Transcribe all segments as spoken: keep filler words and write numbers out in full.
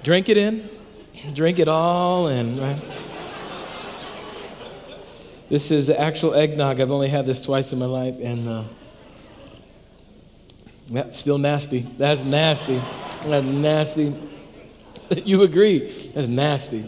Drink it in. Drink it all in, right? This is actual eggnog. I've only had this twice in my life, and uh, yeah, still nasty. That's nasty. That's nasty. You agree? That's nasty.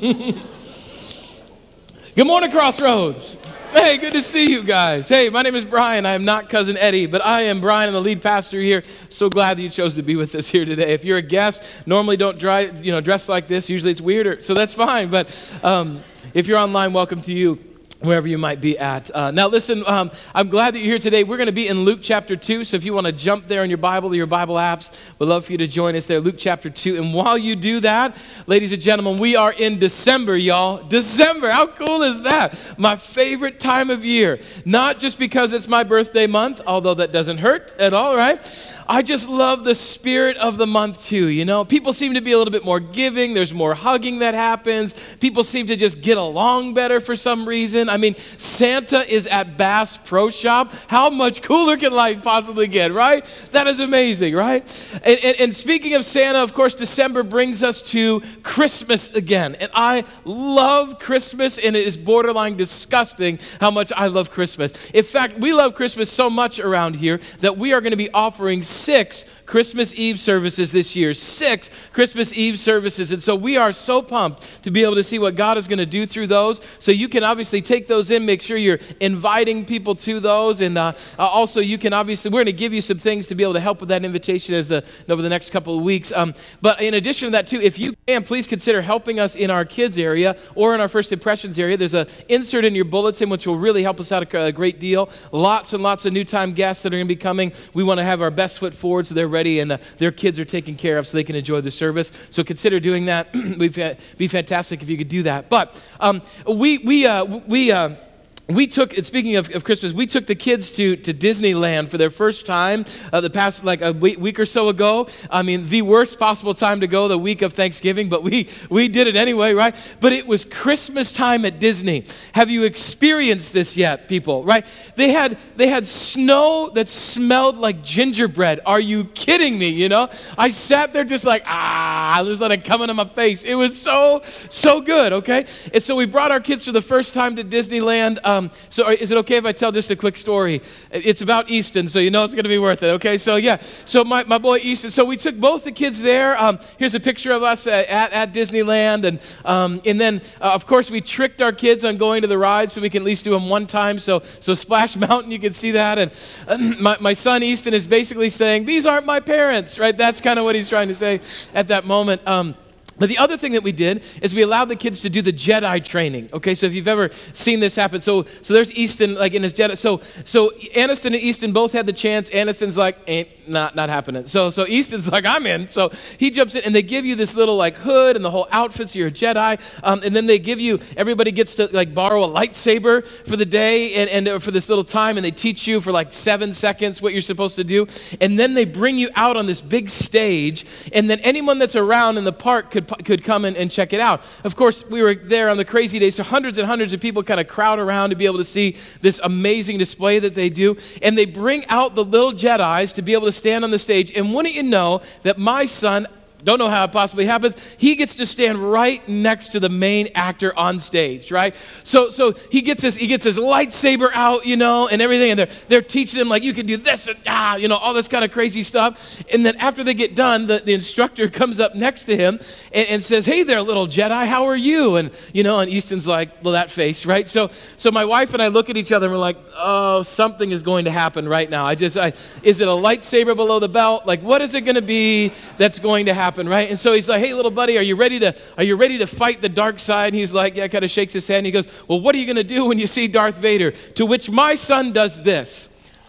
Good morning, Crossroads. Hey, good to see you guys. Hey, my name is Brian. I am not Cousin Eddie, but I am Brian. I'm the lead pastor here. So glad that you chose to be with us here today. If you're a guest, normally don't dry, you know, dress like this. Usually it's weirder, so that's fine. But um, if you're online, welcome to you, wherever you might be at. Uh, now listen, um, I'm glad that you're here today. We're going to be in Luke chapter two, so if you want to jump there in your Bible or your Bible apps, we'd love for you to join us there, Luke chapter two. And while you do that, ladies and gentlemen, we are in December, y'all. December, how cool is that? My favorite time of year. Not just because it's my birthday month, although that doesn't hurt at all, right? I just love the spirit of the month too, you know? People seem to be a little bit more giving. There's more hugging that happens. People seem to just get along better for some reason. I mean, Santa is at Bass Pro Shop. How much cooler can life possibly get, right? That is amazing, right? And, and, and speaking of Santa, of course, December brings us to Christmas again. And I love Christmas, and it is borderline disgusting how much I love Christmas. In fact, we love Christmas so much around here that we are going to be offering six Christmas Eve services this year. Six Christmas Eve services. And so we are so pumped to be able to see what God is going to do through those. So you can obviously take those in, make sure you're inviting people to those. And uh, uh, also you can obviously, we're going to give you some things to be able to help with that invitation as the over the next couple of weeks. Um, but in addition to that too, if you can, please consider helping us in our kids area or in our First Impressions area. There's an insert in your bulletin which will really help us out a, a great deal. Lots and lots of new time guests that are going to be coming. We want to have our best foot forward so they're ready and uh, their kids are taken care of so they can enjoy the service. So consider doing that. It'd be fantastic if you could do that. But um, we we uh, we. Uh, We took, and speaking of, of Christmas, we took the kids to, to Disneyland for their first time uh, the past, like a week, week or so ago. I mean, the worst possible time to go, the week of Thanksgiving, but we, we did it anyway, right? But it was Christmas time at Disney. Have you experienced this yet, people, right? They had, they had snow that smelled like gingerbread. Are you kidding me, you know? I sat there just like, ah, just let it come into my face. It was so, so good, okay? And so we brought our kids for the first time to Disneyland. Um, Um, so is it okay if I tell just a quick story? It's about Easton, so you know it's going to be worth it, okay? So yeah, so my, my boy Easton, so we took both the kids there. Um, here's a picture of us at, at, at Disneyland. And um, and then, uh, of course, we tricked our kids on going to the ride so we can at least do them one time. So so Splash Mountain, you can see that. And uh, my, my son Easton is basically saying, these aren't my parents, right? That's kind of what he's trying to say at that moment. Um, But the other thing that we did is we allowed the kids to do the Jedi training. Okay, so if you've ever seen this happen, so so there's Easton like in his Jedi. So so Aniston and Easton both had the chance. Aniston's like, ain't not not happening. So so Easton's like, I'm in. So he jumps in, and they give you this little like hood and the whole outfit, so you're a Jedi. Um, and then they give you, everybody gets to like borrow a lightsaber for the day and, and for this little time, and they teach you for like seven seconds what you're supposed to do. And then they bring you out on this big stage, and then anyone that's around in the park could could come in and check it out. Of course, we were there on the crazy day, so hundreds and hundreds of people kind of crowd around to be able to see this amazing display that they do. And they bring out the little Jedis to be able to stand on the stage. And wouldn't you know that my son, don't know how it possibly happens, he gets to stand right next to the main actor on stage, right? So so he gets his he gets his lightsaber out, you know, and everything, and they're they're teaching him like you can do this and ah, you know, all this kind of crazy stuff. And then after they get done, the, the instructor comes up next to him and, and says, "Hey there, little Jedi, how are you?" And you know, and Easton's like, well, that face, right? So so my wife and I look at each other and we're like, oh, something is going to happen right now. I just I is it a lightsaber below the belt? Like, what is it going to be that's going to happen? Right? And so he's like, hey, little buddy, are you ready to are you ready to fight the dark side? And he's like, yeah, kind of shakes his head. And he goes, well, what are you going to do when you see Darth Vader? To which my son does this.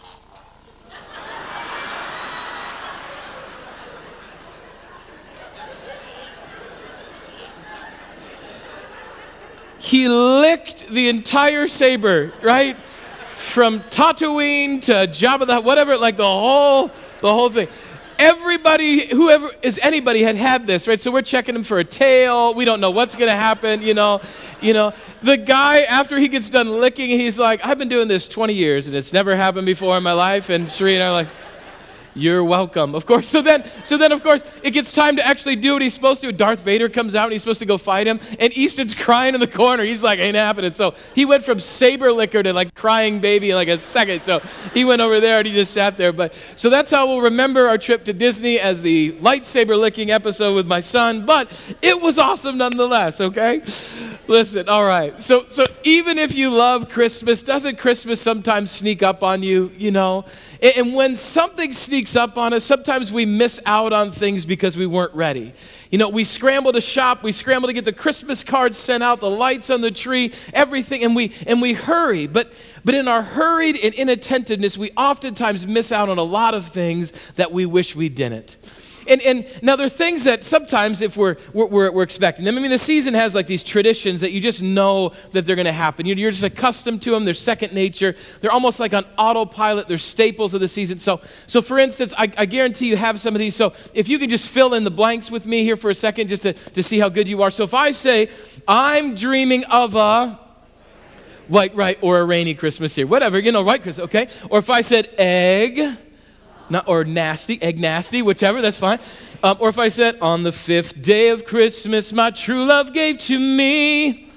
He licked the entire saber, right? From Tatooine to Jabba the Hutt, whatever, like the whole the whole thing. Everybody, whoever is anybody had had this, right? So we're checking him for a tail. We don't know what's going to happen, you know. You know, the guy, after he gets done licking, he's like, I've been doing this twenty years, and it's never happened before in my life. And Sheree and I are like, You're welcome. Of course. So then, so then, of course, it gets time to actually do what he's supposed to. Darth Vader comes out and he's supposed to go fight him. And Easton's crying in the corner. He's like, ain't happening. So he went from saber liquor to like crying baby in like a second. So he went over there and he just sat there. But so that's how we'll remember our trip to Disney, as the lightsaber licking episode with my son. But it was awesome nonetheless. Okay. Listen. All right. So, so even if you love Christmas, doesn't Christmas sometimes sneak up on you? You know, and, and when something sneaks up on us, sometimes we miss out on things because we weren't ready. You know, we scramble to shop, we scramble to get the Christmas cards sent out, the lights on the tree, everything, and we and we hurry. But but in our hurried and inattentiveness, we oftentimes miss out on a lot of things that we wish we didn't. And and now there are things that sometimes if we're we're, we're, we're expecting them. I mean, the season has like these traditions that you just know that they're going to happen. You're just accustomed to them. They're second nature. They're almost like on autopilot. They're staples of the season. So so for instance, I, I guarantee you have some of these. So if you can just fill in the blanks with me here for a second, just to, to see how good you are. So if I say, I'm dreaming of a white, right, or a rainy Christmas here, whatever, you know, white Christmas, okay? Or if I said egg, Not, or nasty, egg nasty, whichever, that's fine. Um, or if I said, on the fifth day of Christmas, my true love gave to me.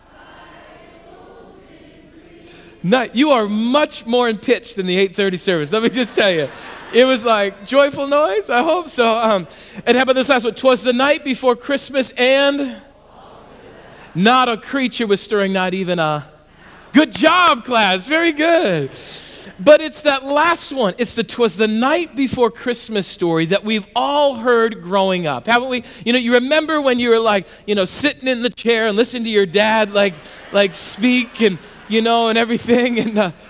No, you are much more in pitch than the eight thirty service. Let me just tell you. It was like joyful noise, I hope so. Um, and how about this last one? 'Twas the night before Christmas and not a creature was stirring, not even a... Good job, class. Very good. But it's that last one. It's the "'twas the night before Christmas" story that we've all heard growing up, haven't we? You know, you remember when you were like, you know, sitting in the chair and listening to your dad like, like speak and, you know, and everything, and uh,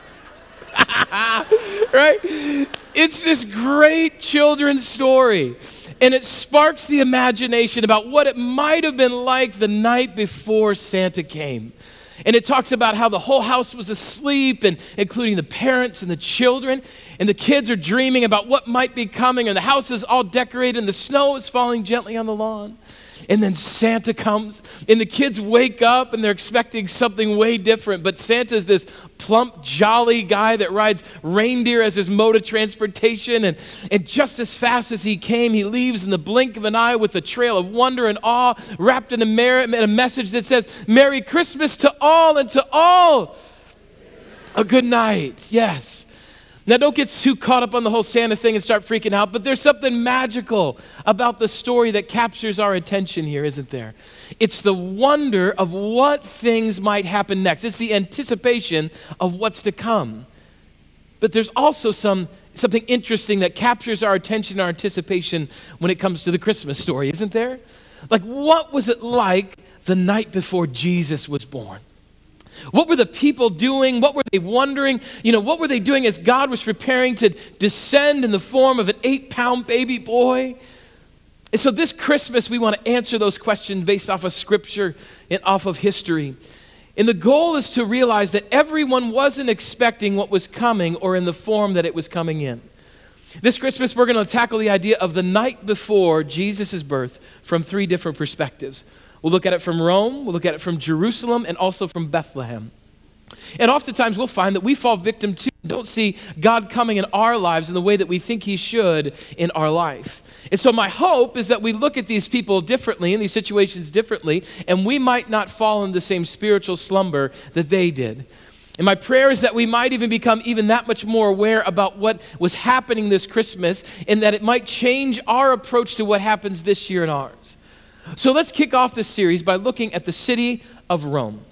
right? It's this great children's story, and it sparks the imagination about what it might have been like the night before Santa came. And it talks about how the whole house was asleep, and including the parents and the children. And the kids are dreaming about what might be coming, and the house is all decorated, and the snow is falling gently on the lawn. And then Santa comes, and the kids wake up, and they're expecting something way different. But Santa's this plump, jolly guy that rides reindeer as his mode of transportation. And, and just as fast as he came, he leaves in the blink of an eye with a trail of wonder and awe, wrapped in a, mer- in a message that says, Merry Christmas to all, and to all a good night. Yes. Now, don't get too caught up on the whole Santa thing and start freaking out, but there's something magical about the story that captures our attention here, isn't there? It's the wonder of what things might happen next. It's the anticipation of what's to come. But there's also some something interesting that captures our attention and our anticipation when it comes to the Christmas story, isn't there? Like, what was it like the night before Jesus was born? What were the people doing? What were they wondering? You know, what were they doing as God was preparing to descend in the form of an eight-pound baby boy? And so this Christmas, we want to answer those questions based off of Scripture and off of history. And the goal is to realize that everyone wasn't expecting what was coming or in the form that it was coming in. This Christmas, we're going to tackle the idea of the night before Jesus' birth from three different perspectives. We'll look at it from Rome, we'll look at it from Jerusalem, and also from Bethlehem. And oftentimes we'll find that we fall victim to, don't see God coming in our lives in the way that we think He should in our life. And so my hope is that we look at these people differently, in these situations differently, and we might not fall in the same spiritual slumber that they did. And my prayer is that we might even become even that much more aware about what was happening this Christmas, and that it might change our approach to what happens this year in ours. So let's kick off this series by looking at the city of Rome.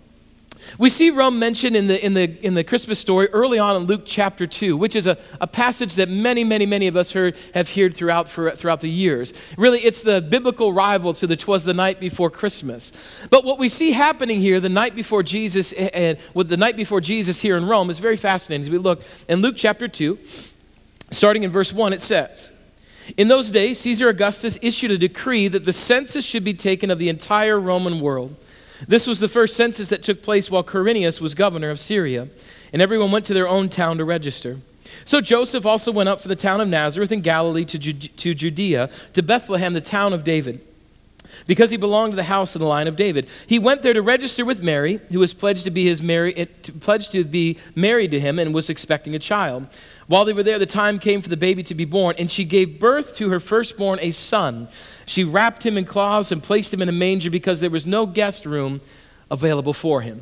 We see Rome mentioned in the in the in the Christmas story early on in Luke chapter two, which is a, a passage that many, many, many of us heard have heard throughout for, throughout the years. Really, it's the biblical rival to the "'Twas the night before Christmas." But what we see happening here, the night before Jesus, and with the night before Jesus here in Rome, is very fascinating. As we look in Luke chapter two, starting in verse one, it says, "In those days, Caesar Augustus issued a decree that the census should be taken of the entire Roman world. This was the first census that took place while Quirinius was governor of Syria, and everyone went to their own town to register. So Joseph also went up from the town of Nazareth in Galilee to, Ju- to Judea, to Bethlehem, the town of David, because he belonged to the house of the line of David. He went there to register with Mary, who was pledged to be his Mary, pledged to be married to him and was expecting a child. While they were there, the time came for the baby to be born, and she gave birth to her firstborn, a son. She wrapped him in cloths and placed him in a manger because there was no guest room available for him.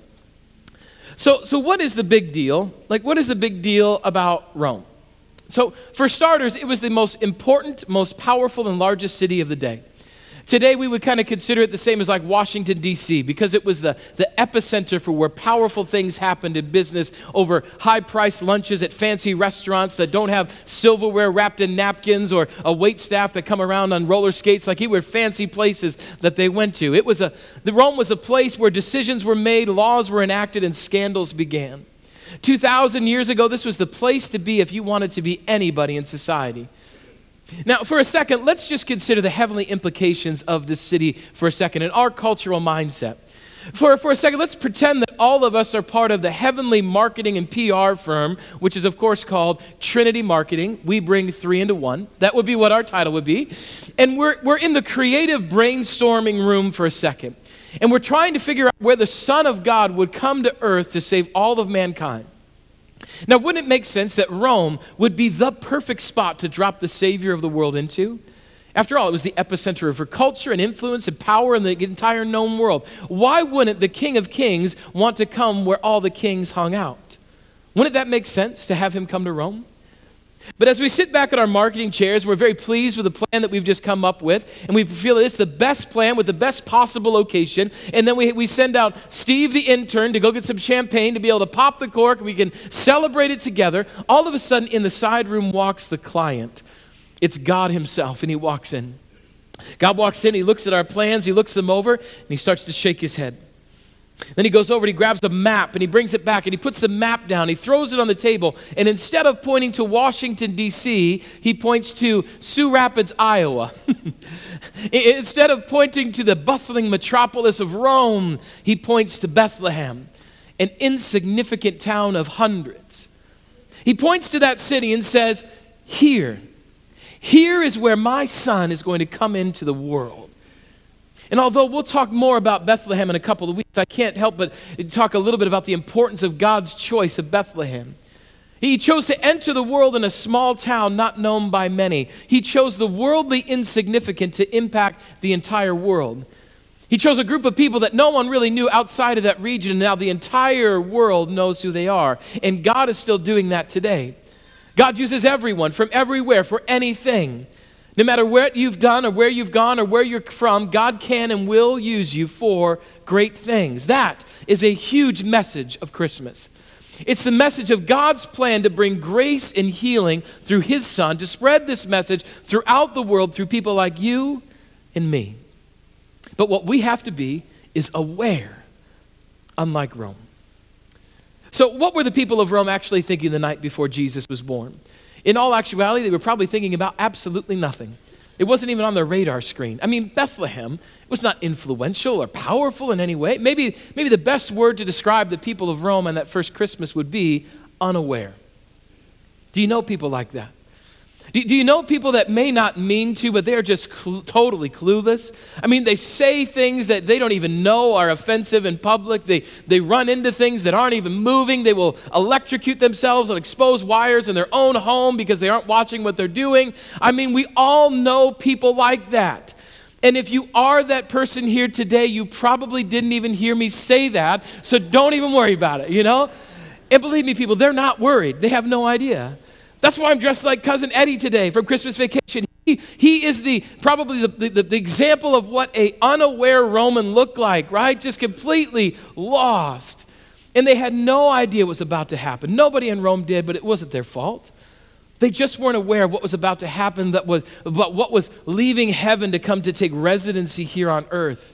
So, so what is the big deal? Like, what is the big deal about Rome? So, for starters, it was the most important, most powerful, and largest city of the day. Today, we would kind of consider it the same as like Washington, D C, because it was the, the epicenter for where powerful things happened in business over high-priced lunches at fancy restaurants that don't have silverware wrapped in napkins or a wait staff that come around on roller skates. Like, it were fancy places that they went to. It was a, the Rome was a place where decisions were made, laws were enacted, and scandals began. two thousand years ago, this was the place to be if you wanted to be anybody in society. Now, for a second, let's just consider the heavenly implications of this city for a second and our cultural mindset. For, for a second, let's pretend that all of us are part of the heavenly marketing and P R firm, which is, of course, called Trinity Marketing. We bring three into one. That would be what our title would be. And we're, we're in the creative brainstorming room for a second. And we're trying to figure out where the Son of God would come to earth to save all of mankind. Now, wouldn't it make sense that Rome would be the perfect spot to drop the Savior of the world into? After all, it was the epicenter of her culture and influence and power in the entire known world. Why wouldn't the King of Kings want to come where all the kings hung out? Wouldn't that make sense to have him come to Rome? But as we sit back at our marketing chairs, we're very pleased with the plan that we've just come up with, and we feel that it's the best plan with the best possible location, and then we, we send out Steve the intern to go get some champagne to be able to pop the cork, and we can celebrate it together. All of a sudden, in the side room walks the client. It's God himself, and he walks in. God walks in, he looks at our plans, he looks them over, and he starts to shake his head. Then he goes over and he grabs the map and he brings it back and he puts the map down. He throws it on the table. And instead of pointing to Washington, D C, he points to Sioux Rapids, Iowa. Instead of pointing to the bustling metropolis of Rome, he points to Bethlehem, an insignificant town of hundreds. He points to that city and says, here, here is where my son is going to come into the world. And although we'll talk more about Bethlehem in a couple of weeks, I can't help but talk a little bit about the importance of God's choice of Bethlehem. He chose to enter the world in a small town not known by many. He chose the worldly insignificant to impact the entire world. He chose a group of people that no one really knew outside of that region, and now the entire world knows who they are. And God is still doing that today. God uses everyone from everywhere for anything. No matter what you've done or where you've gone or where you're from, God can and will use you for great things. That is a huge message of Christmas. It's the message of God's plan to bring grace and healing through his Son, to spread this message throughout the world through people like you and me. But what we have to be is aware, unlike Rome. So what were the people of Rome actually thinking the night before Jesus was born? In all actuality, they were probably thinking about absolutely nothing. It wasn't even on their radar screen. I mean, Bethlehem was not influential or powerful in any way. Maybe, maybe the best word to describe the people of Rome on that first Christmas would be unaware. Do you know people like that? Do, do you know people that may not mean to, but they're just cl- totally clueless? I mean, they say things that they don't even know are offensive in public. They, they run into things that aren't even moving. They will electrocute themselves on exposed wires in their own home because they aren't watching what they're doing. I mean, we all know people like that. And if you are that person here today, you probably didn't even hear me say that, so don't even worry about it, you know? And believe me, people, they're not worried. They have no idea. That's why I'm dressed like Cousin Eddie today from Christmas Vacation. He, he is the probably the, the, the example of what an unaware Roman looked like, right? Just completely lost. And they had no idea what was about to happen. Nobody in Rome did, but it wasn't their fault. They just weren't aware of what was about to happen, that was, about what was leaving heaven to come to take residency here on earth.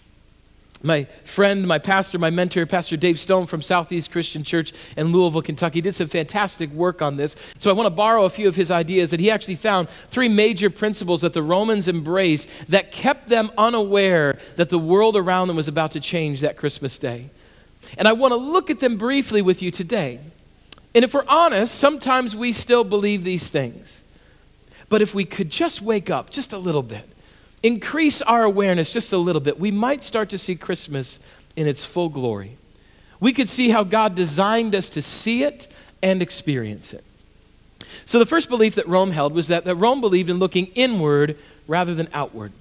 My friend, my pastor, my mentor, Pastor Dave Stone from Southeast Christian Church in Louisville, Kentucky, did some fantastic work on this. So I want to borrow a few of his ideas that he actually found three major principles that the Romans embraced that kept them unaware that the world around them was about to change that Christmas day. And I want to look at them briefly with you today. And if we're honest, sometimes we still believe these things. But if we could just wake up just a little bit increase our awareness just a little bit, we might start to see Christmas in its full glory. We could see how God designed us to see it and experience it. So the first belief that Rome held was that, that Rome believed in looking inward rather than outward.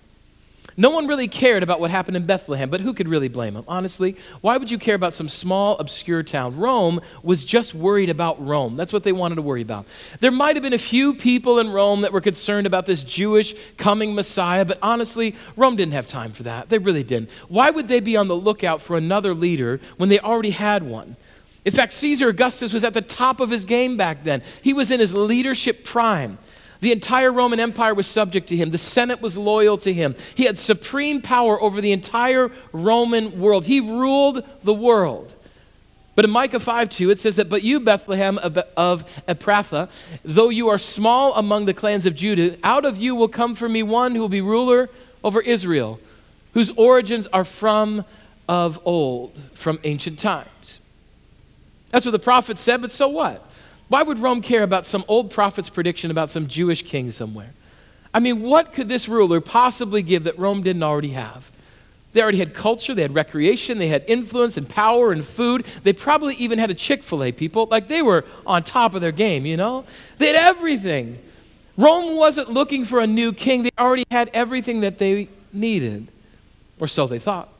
No one really cared about what happened in Bethlehem, but who could really blame them? Honestly, why would you care about some small, obscure town? Rome was just worried about Rome. That's what they wanted to worry about. There might have been a few people in Rome that were concerned about this Jewish coming Messiah, but honestly, Rome didn't have time for that. They really didn't. Why would they be on the lookout for another leader when they already had one? In fact, Caesar Augustus was at the top of his game back then. He was in his leadership prime. The entire Roman Empire was subject to him. The Senate was loyal to him. He had supreme power over the entire Roman world. He ruled the world. But in Micah five two, it says that, "But you, Bethlehem of, of Ephrathah, though you are small among the clans of Judah, out of you will come for me one who will be ruler over Israel, whose origins are from of old, from ancient times." That's what the prophet said, but so what? Why would Rome care about some old prophet's prediction about some Jewish king somewhere? I mean, what could this ruler possibly give that Rome didn't already have? They already had culture, they had recreation, they had influence and power and food. They probably even had a Chick-fil-A, people. Like, they were on top of their game, you know? They had everything. Rome wasn't looking for a new king. They already had everything that they needed, or so they thought.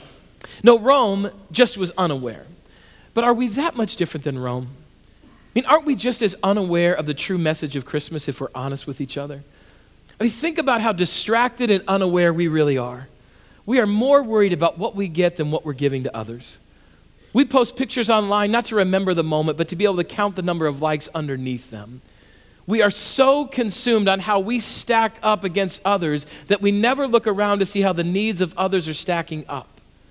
No, Rome just was unaware. But are we that much different than Rome? I mean, aren't we just as unaware of the true message of Christmas if we're honest with each other? I mean, think about how distracted and unaware we really are. We are more worried about what we get than what we're giving to others. We post pictures online not to remember the moment, but to be able to count the number of likes underneath them. We are so consumed on how we stack up against others that we never look around to see how the needs of others are stacking up.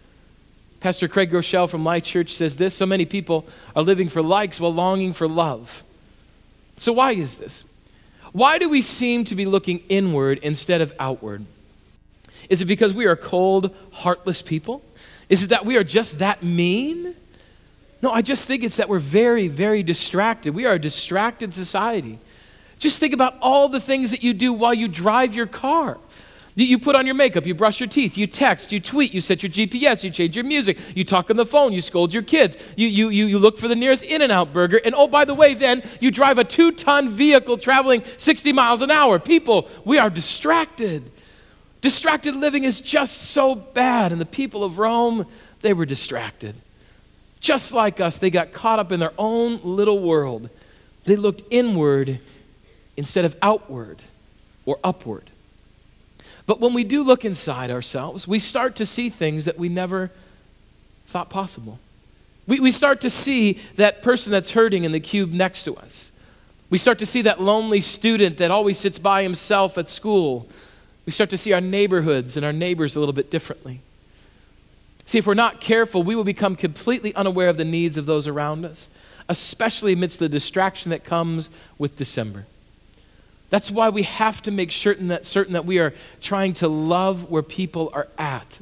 Pastor Craig Rochelle from Light Church says this: so many people are living for likes while longing for love. So why is this? Why do we seem to be looking inward instead of outward? Is it because we are cold, heartless people? Is it that we are just that mean? No, I just think it's that we're very, very distracted. We are a distracted society. Just think about all the things that you do while you drive your car. You put on your makeup, you brush your teeth, you text, you tweet, you set your G P S, you change your music, you talk on the phone, you scold your kids, you, you, you, you look for the nearest In-N-Out burger, and oh, by the way, then you drive a two-ton vehicle traveling sixty miles an hour. People, we are distracted. Distracted living is just so bad, and the people of Rome, they were distracted. Just like us, they got caught up in their own little world. They looked inward instead of outward or upward. But when we do look inside ourselves, we start to see things that we never thought possible. We, we start to see that person that's hurting in the cube next to us. We start to see that lonely student that always sits by himself at school. We start to see our neighborhoods and our neighbors a little bit differently. See, if we're not careful, we will become completely unaware of the needs of those around us, especially amidst the distraction that comes with December. That's why we have to make certain that, certain that we are trying to love where people are at.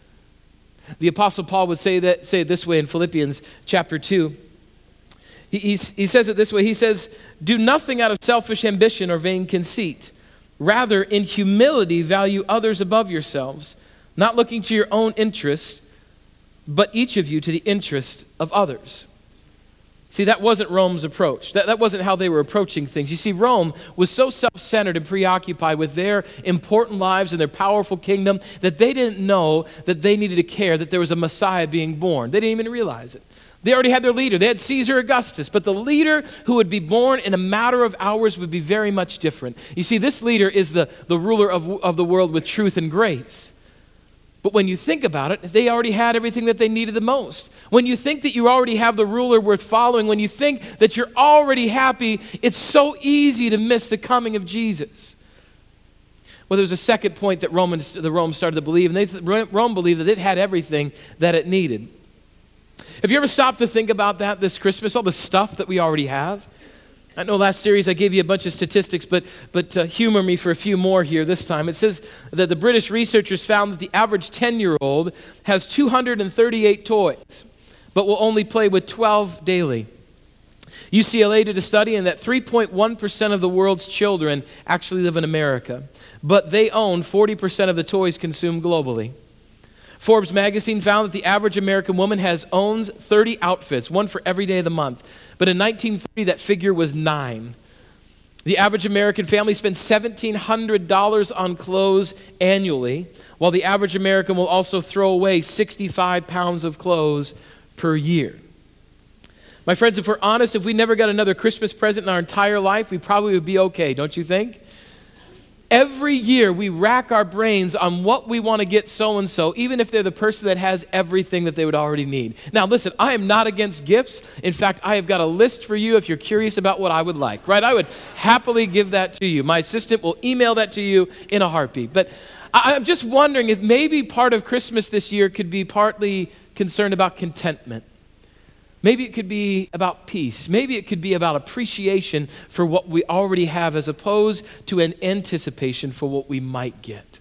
The Apostle Paul would say that say it this way in Philippians chapter two. He, he, he says it this way. He says, "Do nothing out of selfish ambition or vain conceit. Rather, in humility, value others above yourselves, not looking to your own interest, but each of you to the interest of others." See, that wasn't Rome's approach. That, that wasn't how they were approaching things. You see, Rome was so self-centered and preoccupied with their important lives and their powerful kingdom that they didn't know that they needed to care that there was a Messiah being born. They didn't even realize it. They already had their leader. They had Caesar Augustus, but the leader who would be born in a matter of hours would be very much different. You see, this leader is the, the ruler of, of the world with truth and grace. But when you think about it, they already had everything that they needed the most. When you think that you already have the ruler worth following, when you think that you're already happy, it's so easy to miss the coming of Jesus. Well, there's a second point that Romans, the Rome started to believe, and they, Rome believed that it had everything that it needed. Have you ever stopped to think about that this Christmas, all the stuff that we already have? I know last series I gave you a bunch of statistics, but, but uh, humor me for a few more here this time. It says that the British researchers found that the average ten-year-old has two hundred thirty-eight toys, but will only play with twelve daily. U C L A did a study and that three point one percent of the world's children actually live in America, but they own forty percent of the toys consumed globally. Forbes magazine found that the average American woman has owns thirty outfits, one for every day of the month. But in nineteen thirty, that figure was nine. The average American family spends one thousand seven hundred dollars on clothes annually, while the average American will also throw away sixty-five pounds of clothes per year. My friends, if we're honest, if we never got another Christmas present in our entire life, we probably would be okay, don't you think? Every year we rack our brains on what we want to get so-and-so, even if they're the person that has everything that they would already need. Now listen, I am not against gifts. In fact, I have got a list for you if you're curious about what I would like, right? I would happily give that to you. My assistant will email that to you in a heartbeat. But I'm just wondering if maybe part of Christmas this year could be partly concerned about contentment. Maybe it could be about peace. Maybe it could be about appreciation for what we already have as opposed to an anticipation for what we might get.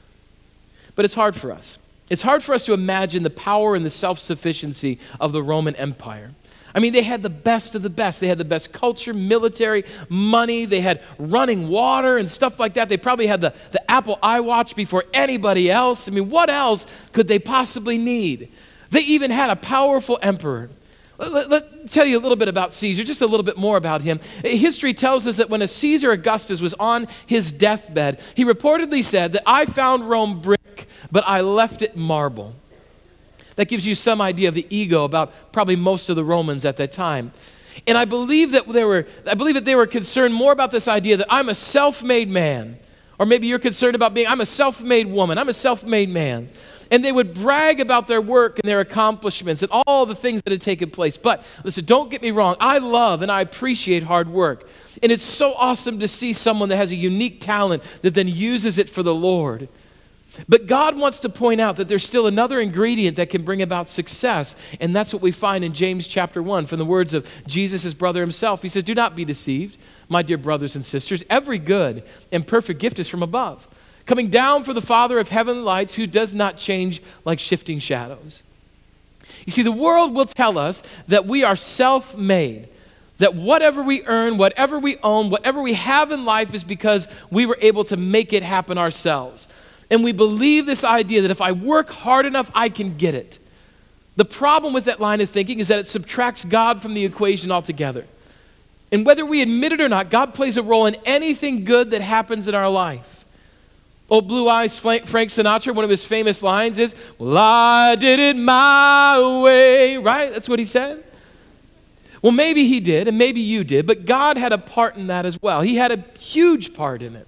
But it's hard for us. It's hard for us to imagine the power and the self-sufficiency of the Roman Empire. I mean, they had the best of the best. They had the best culture, military, money. They had running water and stuff like that. They probably had the, the Apple iWatch before anybody else. I mean, what else could they possibly need? They even had a powerful emperor. Let, let me tell you a little bit about Caesar, just a little bit more about him. History tells us that when a Caesar Augustus was on his deathbed, he reportedly said that I found Rome brick, but I left it marble. That gives you some idea of the ego about probably most of the Romans at that time. And I believe that they were, I believe that they were concerned more about this idea that I'm a self-made man. Or maybe you're concerned about being, I'm a self-made woman, I'm a self-made man. And they would brag about their work and their accomplishments and all the things that had taken place. But listen, don't get me wrong. I love and I appreciate hard work. And it's so awesome to see someone that has a unique talent that then uses it for the Lord. But God wants to point out that there's still another ingredient that can bring about success. And that's what we find in James chapter one from the words of Jesus' brother himself. He says, do not be deceived, my dear brothers and sisters. Every good and perfect gift is from above, coming down from the Father of heavenly lights, who does not change like shifting shadows. You see, the world will tell us that we are self-made, that whatever we earn, whatever we own, whatever we have in life is because we were able to make it happen ourselves. And we believe this idea that if I work hard enough, I can get it. The problem with that line of thinking is that it subtracts God from the equation altogether. And whether we admit it or not, God plays a role in anything good that happens in our life. Old Blue Eyes Frank Sinatra, one of his famous lines is, well, I did it my way, right? That's what he said. Well, maybe he did, and maybe you did, but God had a part in that as well. He had a huge part in it.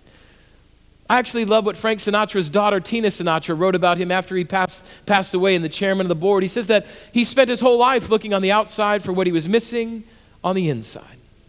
I actually love what Frank Sinatra's daughter, Tina Sinatra, wrote about him after he passed, passed away and the chairman of the board. He says that he spent his whole life looking on the outside for what he was missing on the inside.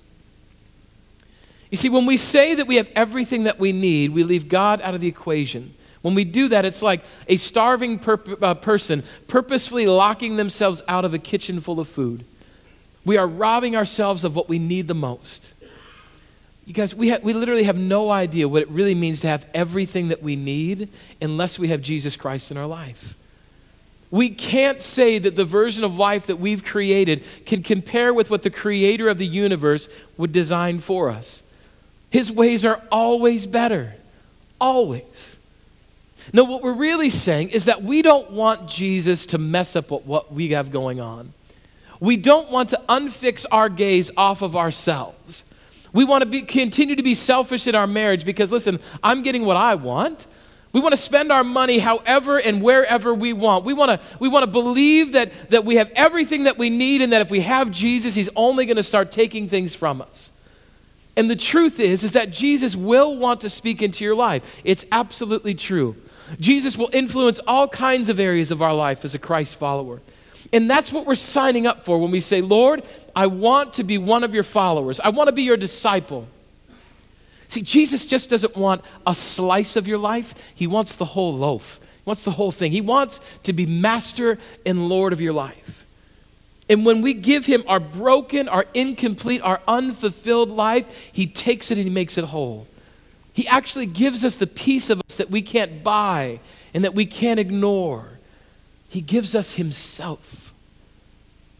You see, when we say that we have everything that we need, we leave God out of the equation. When we do that, it's like a starving purp- uh, person purposefully locking themselves out of a kitchen full of food. We are robbing ourselves of what we need the most. You guys, we, ha- we literally have no idea what it really means to have everything that we need unless we have Jesus Christ in our life. We can't say that the version of life that we've created can compare with what the creator of the universe would design for us. His ways are always better, always. No, what we're really saying is that we don't want Jesus to mess up what, what we have going on. We don't want to unfix our gaze off of ourselves. We want to be, continue to be selfish in our marriage because, listen, I'm getting what I want. We want to spend our money however and wherever we want. We want to, we want to believe that, that we have everything that we need and that if we have Jesus, he's only going to start taking things from us. And the truth is, is that Jesus will want to speak into your life. It's absolutely true. Jesus will influence all kinds of areas of our life as a Christ follower. And that's what we're signing up for when we say, Lord, I want to be one of your followers. I want to be your disciple. See, Jesus just doesn't want a slice of your life. He wants the whole loaf. He wants the whole thing. He wants to be master and Lord of your life. And when we give him our broken, our incomplete, our unfulfilled life, he takes it and he makes it whole. He actually gives us the piece of us that we can't buy and that we can't ignore. He gives us himself.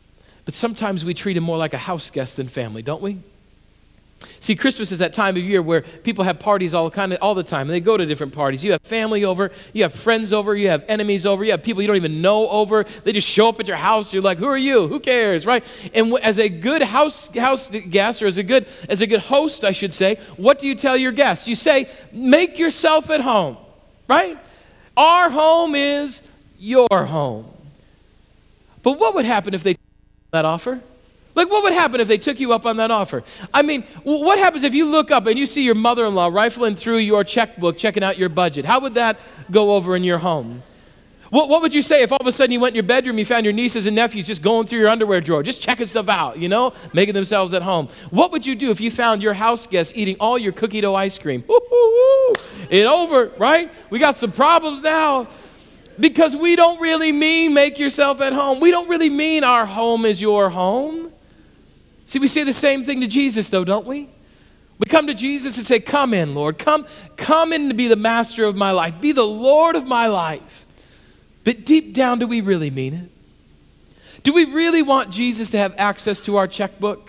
But sometimes we treat him more like a house guest than family, don't we? See, Christmas is that time of year where people have parties all kind of all the time. They go to different parties. You have family over, you have friends over, you have enemies over, you have people you don't even know over. They just show up at your house. You're like, who are you? Who cares, right? And w- as a good house house guest, or as a good as a good host, I should say, what do you tell your guests? You say, make yourself at home, right? Our home is your home. But what would happen if they took that offer? Like, what would happen if they took you up on that offer? I mean, what happens if you look up and you see your mother-in-law rifling through your checkbook, checking out your budget? How would that go over in your home? What, what would you say if all of a sudden you went in your bedroom, you found your nieces and nephews just going through your underwear drawer, just checking stuff out, you know, making themselves at home? What would you do if you found your house guests eating all your cookie dough ice cream? Woo-hoo-hoo. It's over, right? We got some problems now. Because we don't really mean make yourself at home. We don't really mean our home is your home. See, we say the same thing to Jesus, though, don't we? We come to Jesus and say, come in, Lord. Come, come in to be the master of my life. Be the Lord of my life. But deep down, do we really mean it? Do we really want Jesus to have access to our checkbook?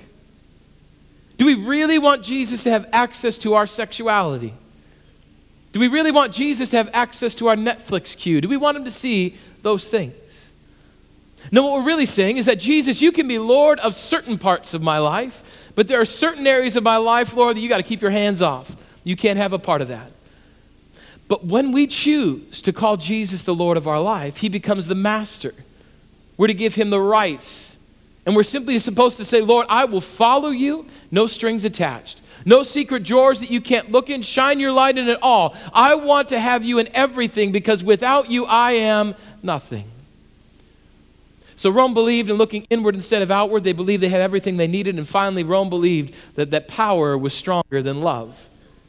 Do we really want Jesus to have access to our sexuality? Do we really want Jesus to have access to our Netflix queue? Do we want him to see those things? No, what we're really saying is that, Jesus, you can be Lord of certain parts of my life, but there are certain areas of my life, Lord, that you got to keep your hands off. You can't have a part of that. But when we choose to call Jesus the Lord of our life, he becomes the master. We're to give him the rights. And we're simply supposed to say, Lord, I will follow you, no strings attached. No secret drawers that you can't look in. Shine your light in it all. I want to have you in everything, because without you, I am nothing. So Rome believed in looking inward instead of outward. They believed they had everything they needed. And finally, Rome believed that, that power was stronger than love.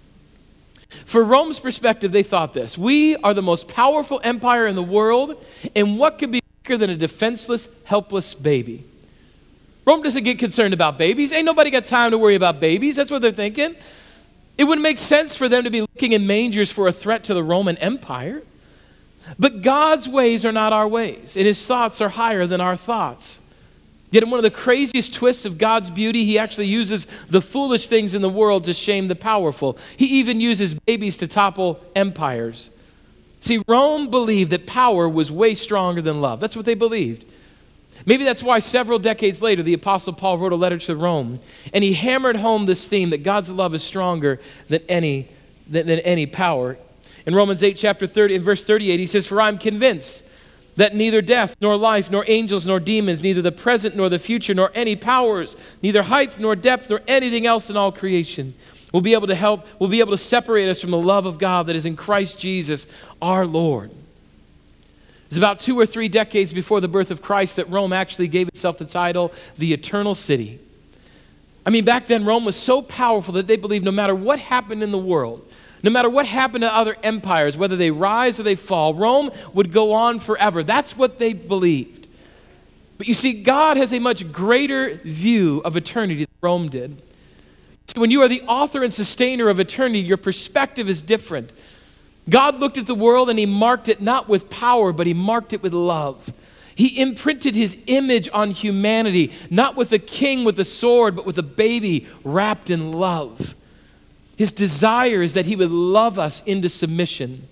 For Rome's perspective, they thought this: we are the most powerful empire in the world, and what could be bigger than a defenseless, helpless baby? Rome doesn't get concerned about babies. Ain't nobody got time to worry about babies. That's what they're thinking. It wouldn't make sense for them to be looking in mangers for a threat to the Roman Empire. But God's ways are not our ways, and his thoughts are higher than our thoughts. Yet in one of the craziest twists of God's beauty, he actually uses the foolish things in the world to shame the powerful. He even uses babies to topple empires. See, Rome believed that power was way stronger than love. That's what they believed. Maybe that's why several decades later, the Apostle Paul wrote a letter to Rome, and he hammered home this theme that God's love is stronger than any, than, than any power. In Romans eight, chapter thirty, in verse thirty-eight, he says, for I'm convinced that neither death, nor life, nor angels, nor demons, neither the present nor the future, nor any powers, neither height nor depth, nor anything else in all creation will be able to help, will be able to separate us from the love of God that is in Christ Jesus, our Lord. It was about two or three decades before the birth of Christ that Rome actually gave itself the title, the Eternal City. I mean, back then, Rome was so powerful that they believed no matter what happened in the world, no matter what happened to other empires, whether they rise or they fall, Rome would go on forever. That's what they believed. But you see, God has a much greater view of eternity than Rome did. See, when you are the author and sustainer of eternity, your perspective is different. God looked at the world and he marked it not with power, but he marked it with love. He imprinted his image on humanity, not with a king with a sword, but with a baby wrapped in love. His desire is that he would love us into submission.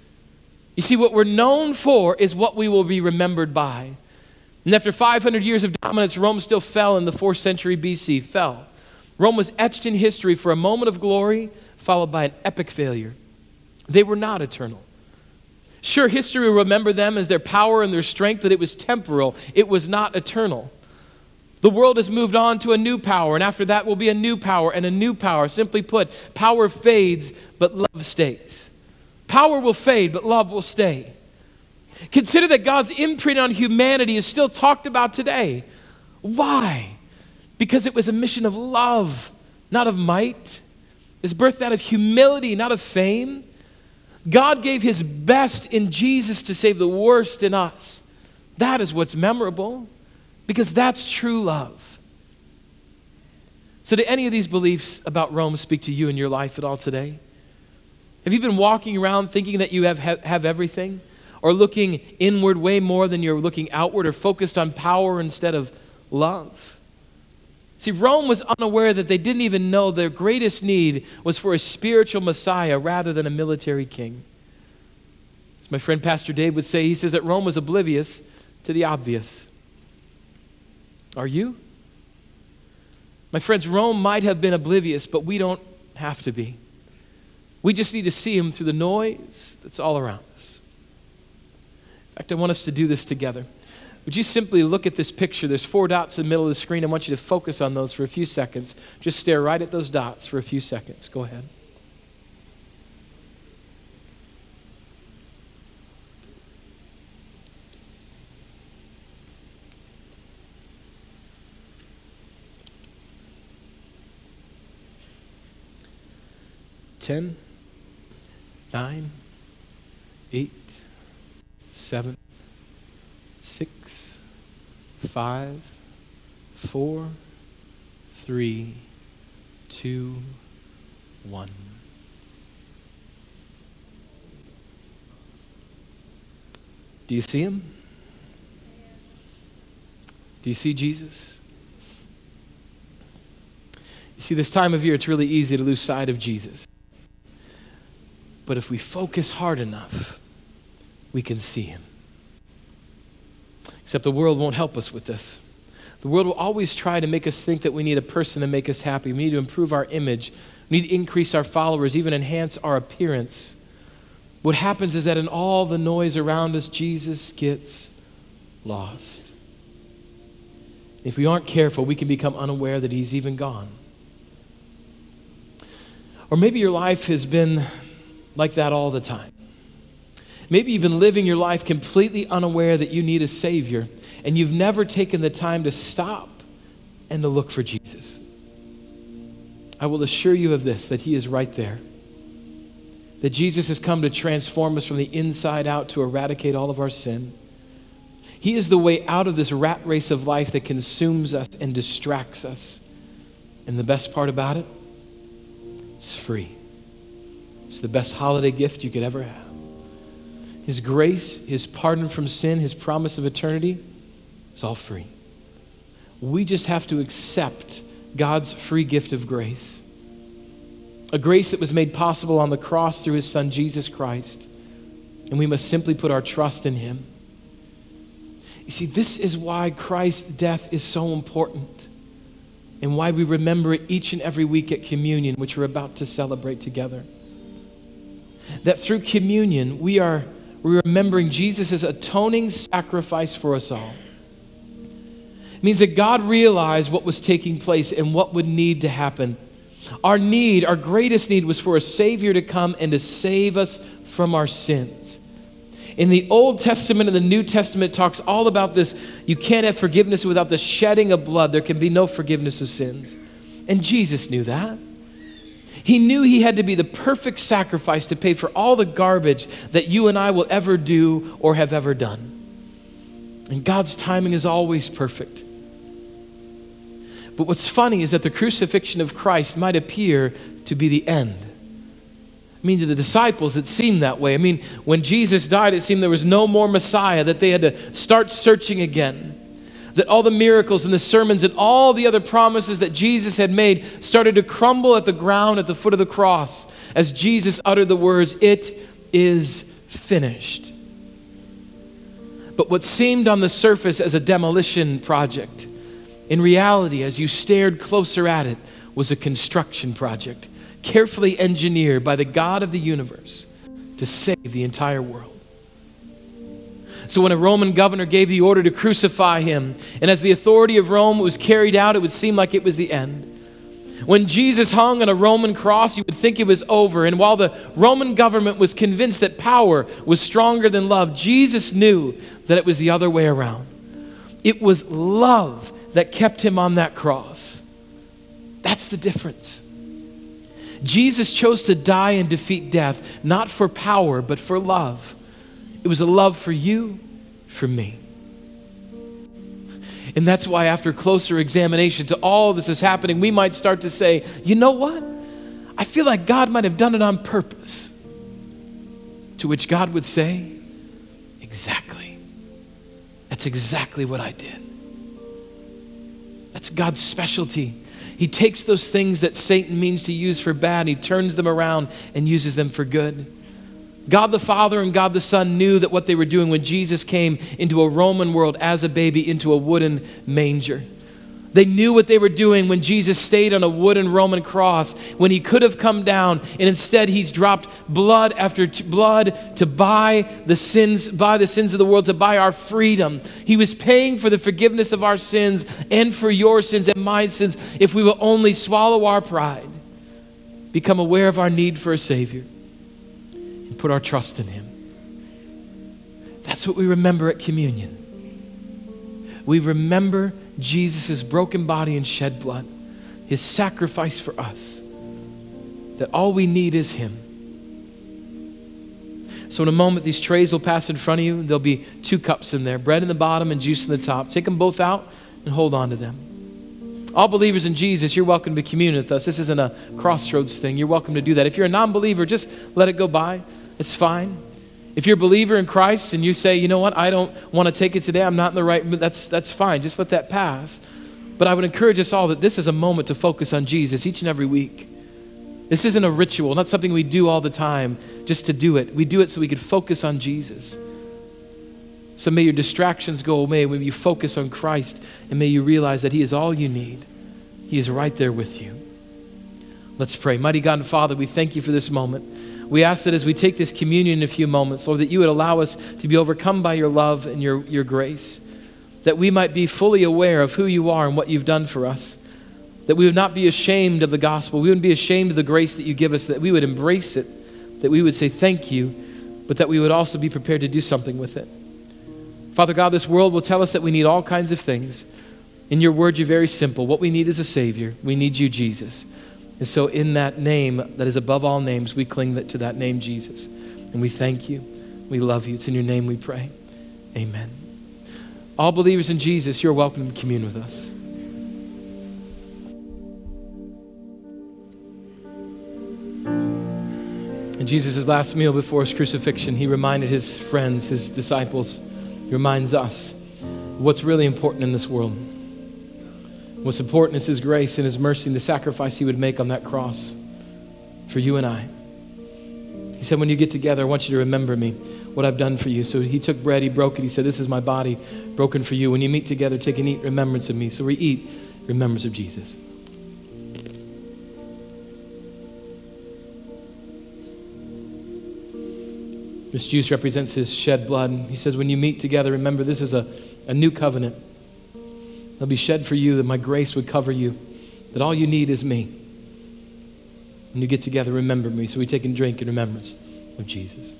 You see, what we're known for is what we will be remembered by. And after five hundred years of dominance, Rome still fell in the fourth century B C, fell. Rome was etched in history for a moment of glory, followed by an epic failure. They were not eternal. Sure, history will remember them as their power and their strength, but it was temporal. It was not eternal. The world has moved on to a new power, and after that will be a new power and a new power. Simply put, power fades, but love stays. Power will fade, but love will stay. Consider that God's imprint on humanity is still talked about today. Why? Because it was a mission of love, not of might. It was birthed out of humility, not of fame. God gave his best in Jesus to save the worst in us. That is what's memorable, because that's true love. So do any of these beliefs about Rome speak to you in your life at all today? Have you been walking around thinking that you have, have, have everything? Or looking inward way more than you're looking outward, or focused on power instead of love. See, Rome was unaware that they didn't even know their greatest need was for a spiritual Messiah rather than a military king. As my friend Pastor Dave would say, he says that Rome was oblivious to the obvious. Are you? My friends, Rome might have been oblivious, but we don't have to be. We just need to see him through the noise that's all around us. In fact, I want us to do this together. Would you simply look at this picture? There's four dots in the middle of the screen. I want you to focus on those for a few seconds. Just stare right at those dots for a few seconds. Go ahead. Ten, nine, eight, seven, six, five, four, three, two, one. Do you see him? Do you see Jesus? You see, this time of year, it's really easy to lose sight of Jesus. But if we focus hard enough, we can see him. Except the world won't help us with this. The world will always try to make us think that we need a person to make us happy. We need to improve our image. We need to increase our followers, even enhance our appearance. What happens is that in all the noise around us, Jesus gets lost. If we aren't careful, we can become unaware that he's even gone. Or maybe your life has been like that all the time. Maybe you've been living your life completely unaware that you need a Savior, and you've never taken the time to stop and to look for Jesus. I will assure you of this, that he is right there. That Jesus has come to transform us from the inside out, to eradicate all of our sin. He is the way out of this rat race of life that consumes us and distracts us. And the best part about it, it's free. It's the best holiday gift you could ever have. His grace, his pardon from sin, his promise of eternity, it's all free. We just have to accept God's free gift of grace. A grace that was made possible on the cross through his son, Jesus Christ. And we must simply put our trust in him. You see, this is why Christ's death is so important, and why we remember it each and every week at communion, which we're about to celebrate together. That through communion, we are we're remembering Jesus' atoning sacrifice for us all. It means that God realized what was taking place and what would need to happen. Our need, our greatest need, was for a Savior to come and to save us from our sins. In the Old Testament and the New Testament, it talks all about this. You can't have forgiveness without the shedding of blood. There can be no forgiveness of sins. And Jesus knew that. He knew he had to be the perfect sacrifice to pay for all the garbage that you and I will ever do or have ever done. And God's timing is always perfect. But what's funny is that the crucifixion of Christ might appear to be the end. I mean, to the disciples, it seemed that way. I mean, when Jesus died, it seemed there was no more Messiah, that they had to start searching again. That all the miracles and the sermons and all the other promises that Jesus had made started to crumble at the ground at the foot of the cross as Jesus uttered the words, "It is finished." But what seemed on the surface as a demolition project, in reality, as you stared closer at it, was a construction project, carefully engineered by the God of the universe to save the entire world. So when a Roman governor gave the order to crucify him, and as the authority of Rome was carried out, it would seem like it was the end. When Jesus hung on a Roman cross, you would think it was over. And while the Roman government was convinced that power was stronger than love, Jesus knew that it was the other way around. It was love that kept him on that cross. That's the difference. Jesus chose to die and defeat death, not for power, but for love. It was a love for you, for me. And that's why after closer examination to all this is happening, we might start to say, you know what? I feel like God might have done it on purpose. To which God would say, exactly. That's exactly what I did. That's God's specialty. He takes those things that Satan means to use for bad, he turns them around and uses them for good. God the Father and God the Son knew that what they were doing when Jesus came into a Roman world as a baby into a wooden manger. They knew what they were doing when Jesus stayed on a wooden Roman cross, when he could have come down, and instead he's dropped blood after t- blood to buy the sins, buy the sins of the world, to buy our freedom. He was paying for the forgiveness of our sins and for your sins and my sins if we will only swallow our pride, become aware of our need for a Savior, and put our trust in him. That's what we remember at communion. We remember Jesus' broken body and shed blood, his sacrifice for us, that all we need is him. So in a moment, these trays will pass in front of you. There'll be two cups in there, bread in the bottom and juice in the top. Take them both out and hold on to them. All believers in Jesus, you're welcome to commune with us. This isn't a crossroads thing. You're welcome to do that. If you're a non-believer, just let it go by. It's fine. If you're a believer in Christ and you say, you know what, I don't want to take it today, I'm not in the right mood, that's, that's fine. Just let that pass. But I would encourage us all that this is a moment to focus on Jesus each and every week. This isn't a ritual, not something we do all the time just to do it. We do it so we could focus on Jesus. So may your distractions go away when you focus on Christ, and may you realize that he is all you need. He is right there with you. Let's pray. Mighty God and Father, we thank you for this moment. We ask that as we take this communion in a few moments, Lord, that you would allow us to be overcome by your love and your, your grace, that we might be fully aware of who you are and what you've done for us, that we would not be ashamed of the gospel, we wouldn't be ashamed of the grace that you give us, that we would embrace it, that we would say thank you, but that we would also be prepared to do something with it. Father God, this world will tell us that we need all kinds of things. In your word, you're very simple. What we need is a Savior. We need you, Jesus. And so in that name that is above all names, we cling to that name, Jesus. And we thank you. We love you. It's in your name we pray. Amen. All believers in Jesus, you're welcome to commune with us. In Jesus' last meal before his crucifixion, he reminded his friends, his disciples, he reminds us what's really important in this world. What's important is his grace and his mercy and the sacrifice he would make on that cross for you and I. He said, when you get together, I want you to remember me, what I've done for you. So he took bread, he broke it. He said, this is my body broken for you. When you meet together, take and eat remembrance of me. So we eat remembrance of Jesus. This juice represents his shed blood. He says, when you meet together, remember this is a, a new covenant. They'll be shed for you, that my grace would cover you, that all you need is me. When you get together, remember me. So we take and drink in remembrance of Jesus.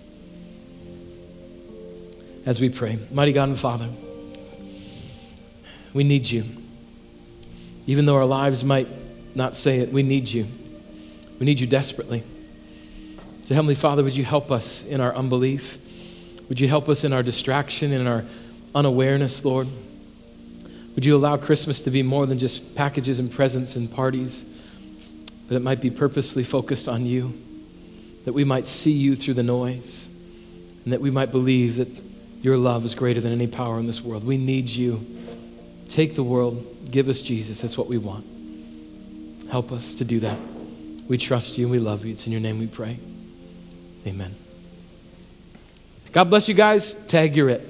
As we pray, mighty God and Father, we need you. Even though our lives might not say it, we need you. We need you desperately. So Heavenly Father, would you help us in our unbelief? Would you help us in our distraction and our unawareness, Lord? Would you allow Christmas to be more than just packages and presents and parties, but it might be purposely focused on you, that we might see you through the noise, and that we might believe that your love is greater than any power in this world. We need you. Take the world, give us Jesus. That's what we want. Help us to do that. We trust you and we love you. It's in your name we pray. Amen. God bless you guys. Tag, you're it.